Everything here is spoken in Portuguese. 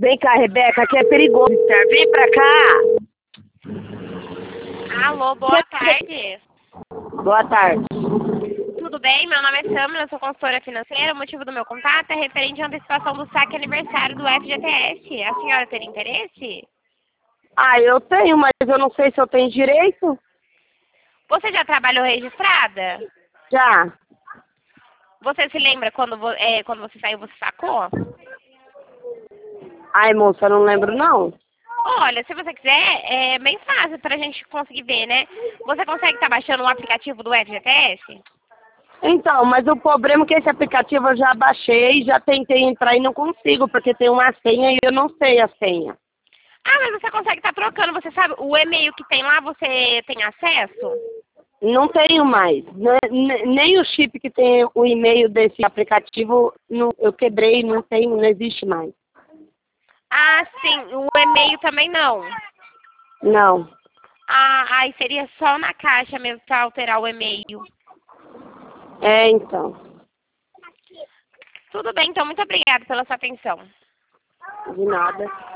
Vem cá, Rebeca, aqui é perigoso. Vem pra cá. Alô, boa tarde. Boa tarde. Tudo bem? Meu nome é Samila, eu sou consultora financeira. O motivo do meu contato é referente à antecipação do saque aniversário do FGTS. A senhora teria interesse? Ah, eu tenho, mas eu não sei se eu tenho direito. Você já trabalhou registrada? Já. Você se lembra quando você saiu, você sacou? Ai, moça, eu não lembro, não. Olha, se você quiser, é bem fácil para a gente conseguir ver, né? Você consegue estar baixando o aplicativo do FGTS? Então, mas o problema é que esse aplicativo eu já baixei, já tentei entrar e não consigo, porque tem uma senha e eu não sei a senha. Ah, mas você consegue estar trocando, você sabe, o e-mail que tem lá, você tem acesso? Não tenho mais. Nem o chip que tem o e-mail desse aplicativo, eu quebrei, não tenho, não existe mais. Ah, sim, o e-mail também não. Não. Ah, aí seria só na caixa mesmo para alterar o e-mail. É, então. Tudo bem, então, muito obrigada pela sua atenção. De nada.